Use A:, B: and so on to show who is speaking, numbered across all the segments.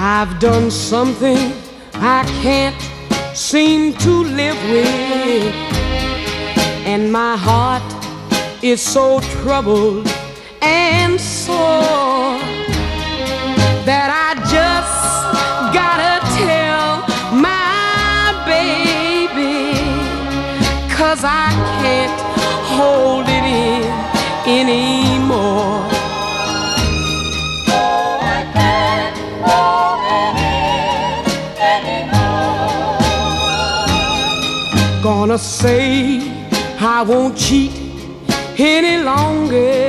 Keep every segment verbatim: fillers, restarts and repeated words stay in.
A: I've done something I can't seem to live with, and my heart is so troubled and sore that I just gotta tell my baby, 'cause I can't hold it in anymore.
B: Oh, I can't hold it in anymore.
A: Gonna say I won't cheat any longer,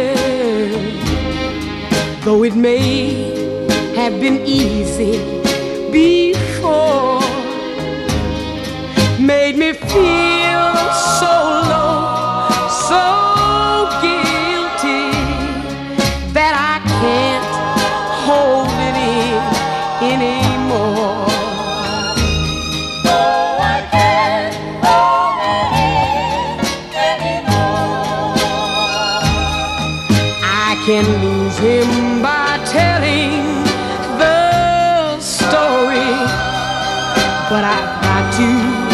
A: though it may have been easy before. Made me feel so low, so guilty, that I can't hold it in anymore.
B: Oh, I can't hold it in anymore.
A: I can lose him by telling the story, but I've got to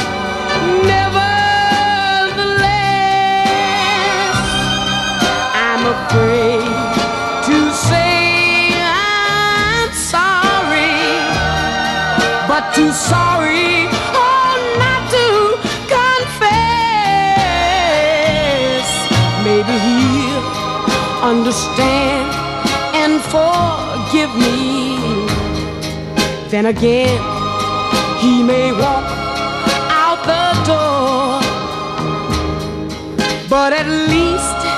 A: nevertheless. I'm afraid to say I'm sorry, but too sorry oh not to confess. Maybe he'll understand and forgive me. Then again, he may walk out the door, but at least